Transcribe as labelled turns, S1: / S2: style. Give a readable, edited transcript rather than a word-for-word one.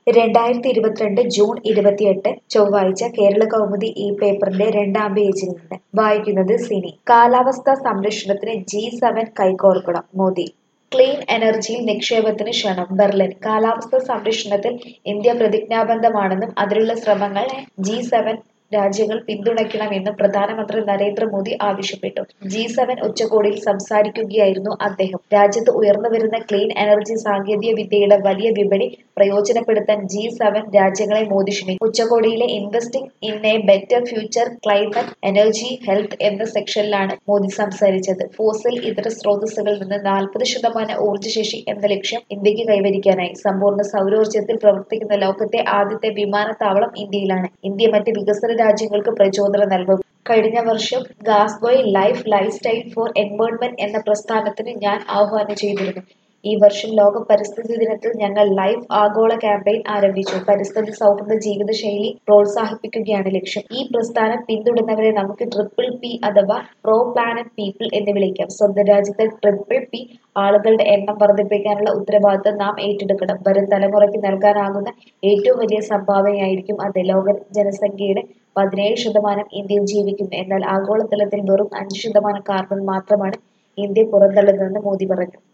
S1: 2022 June 28 ചൊവ്വാഴ്ച കേരളകൗമുദി ഈ പേപ്പറിന്റെ രണ്ടാം പേജിൽ നിന്ന് വായിക്കുന്നത് സിനി. കാലാവസ്ഥാ സംരക്ഷണത്തിന് G7 കൈകോർക്കണം മോദി. ക്ലീൻ എനർജിയിൽ നിക്ഷേപത്തിന് ക്ഷണം ബെർലിൻ. കാലാവസ്ഥാ സംരക്ഷണത്തിൽ ഇന്ത്യ പ്രതിജ്ഞാബദ്ധമാണെന്നും അതിനുള്ള ശ്രമങ്ങളെ G7 രാജ്യങ്ങൾ പിന്തുണയ്ക്കണമെന്നും പ്രധാനമന്ത്രി നരേന്ദ്രമോദി ആവശ്യപ്പെട്ടു. G7 ഉച്ചകോടിയിൽ സംസാരിക്കുകയായിരുന്നു അദ്ദേഹം. രാജ്യത്ത് ഉയർന്നുവരുന്ന ക്ലീൻ എനർജി സാങ്കേതിക വിദ്യയുടെ വലിയ വിപണി പ്രയോജനപ്പെടുത്താൻ G7 രാജ്യങ്ങളെ മോദി ക്ഷണിച്ചു. ഉച്ചകോടിയിലെ investing in a better future climate energy health എന്ന സെക്ഷനിലാണ് മോദി സംസാരിച്ചത്. ഫോസിൽ ഇതര സ്രോതസ്സുകളിൽ നിന്ന് 40% ഊർജ്ജശേഷി എന്ന ലക്ഷ്യം ഇന്ത്യക്ക് കൈവരിക്കാനായി. സമ്പൂർണ്ണ സൗരോർജ്ജത്തിൽ പ്രവർത്തിക്കുന്ന ലോകത്തെ ആദ്യത്തെ വിമാനത്താവളം ഇന്ത്യയിലാണ്. ഇന്ത്യ മറ്റ് വികസ്വര രാജ്യങ്ങൾക്ക് പ്രചോദനം നൽകും. കഴിഞ്ഞ വർഷം ഗാസ്ബോയ് ലൈഫ് സ്റ്റൈൽ ഫോർ എൻവയോൺമെന്റ് എന്ന പ്രസ്ഥാനത്തിന് ഞാൻ ആഹ്വാനം ചെയ്തിരുന്നു. ഈ വർഷം ലോക പരിസ്ഥിതി ദിനത്തിൽ ഞങ്ങൾ ലൈഫ് ആഗോള ക്യാമ്പയിൻ ആരംഭിച്ചു. പരിസ്ഥിതി സൗഹൃദ ജീവിതശൈലി പ്രോത്സാഹിപ്പിക്കുകയാണ് ലക്ഷ്യം. ഈ പ്രസ്ഥാനം പിന്തുടരുന്നവരെ നമുക്ക് P അഥവാ പ്രോ പ്ലാനറ്റ് പീപ്പിൾ എന്ന് വിളിക്കാം. സ്വന്തം രാജ്യത്തെ P ആളുകളുടെ എണ്ണം വർദ്ധിപ്പിക്കാനുള്ള ഉത്തരവാദിത്തം നാം ഏറ്റെടുക്കണം. വരും തലമുറയ്ക്ക് നൽകാനാകുന്ന ഏറ്റവും വലിയ സംഭാവനയായിരിക്കും അത്. ലോക ജനസംഖ്യയുടെ 17% ഇന്ത്യയിൽ ജീവിക്കുന്നു. എന്നാൽ ആഗോളതലത്തിൽ വെറും 5% കാർബൺ മാത്രമാണ് ഇന്ത്യ പുറന്തള്ളുന്നതെന്ന് മോദി പറഞ്ഞു.